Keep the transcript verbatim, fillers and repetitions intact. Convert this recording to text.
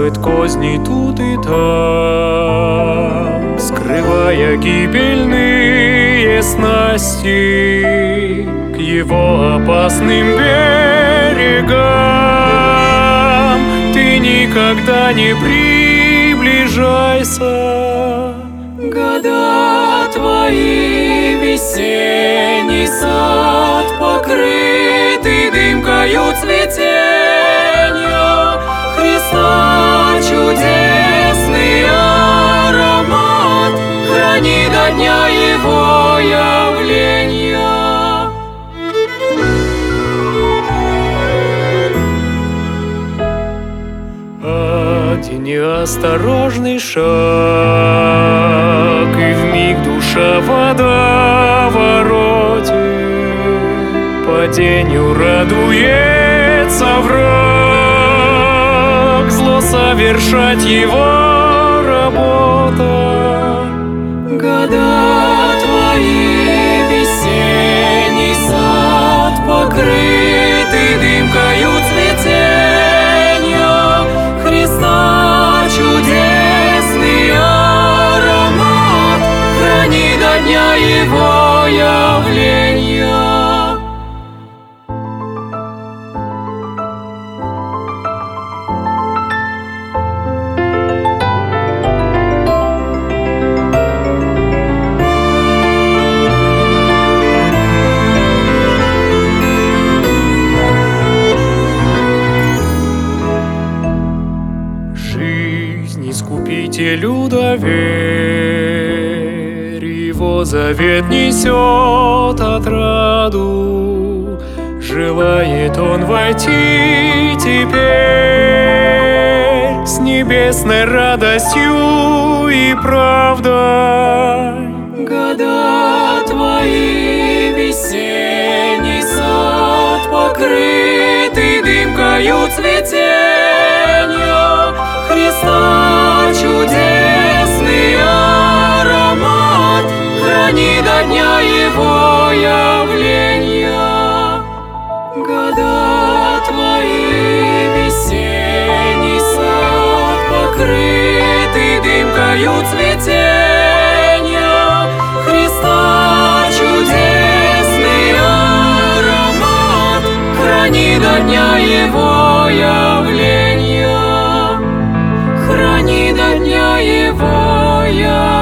распутывает козни тут и там, скрывая гибельные снасти к его опасным берегам. Ты никогда не приближайся. Года твои, весенний сад, покрытый дымкою цветения Христа, чудесный аромат, храни до дня его явления. Один неосторожный шаг, и вмиг душа вода вороте, падению радуется враг, зло совершать его работа. Года твои, весенний сад, покрытый дымкою цветения Христа, чудесный аромат, храни до дня его явления. Искупителю доверь, его завет несет отраду, желает он войти теперь с небесной радостью и правдой. Года твои, весенний сад, покрытый дымкою цветения Христа, чудесный аромат, храни до дня его явления. Года твои, весенний сад, покрытый дымкою цветения Христа, чудесный аромат, храни до дня его явления. Храни до дня его явления.